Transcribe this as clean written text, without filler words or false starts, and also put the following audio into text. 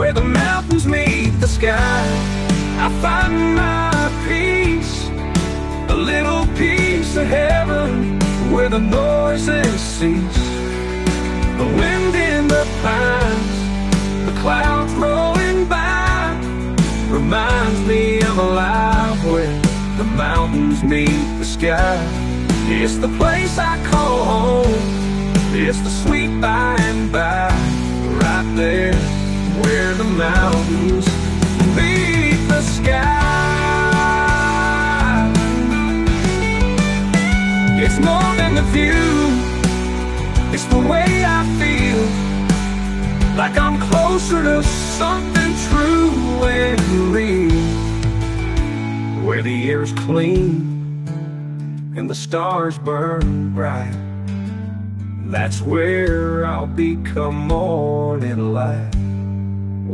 where the mountains meet the sky. I find my peace, a little piece of heaven, where the noises cease. The wind in the pines, the clouds rolling by, reminds me of a life where the mountains meet the sky. It's the place I call home, it's the sweet by and by, right there where the mountains meet the sky. It's more than the view, it's the way I feel, like I'm closer to something true and real, where the air is clean and the stars burn bright. That's where I'll become morning light.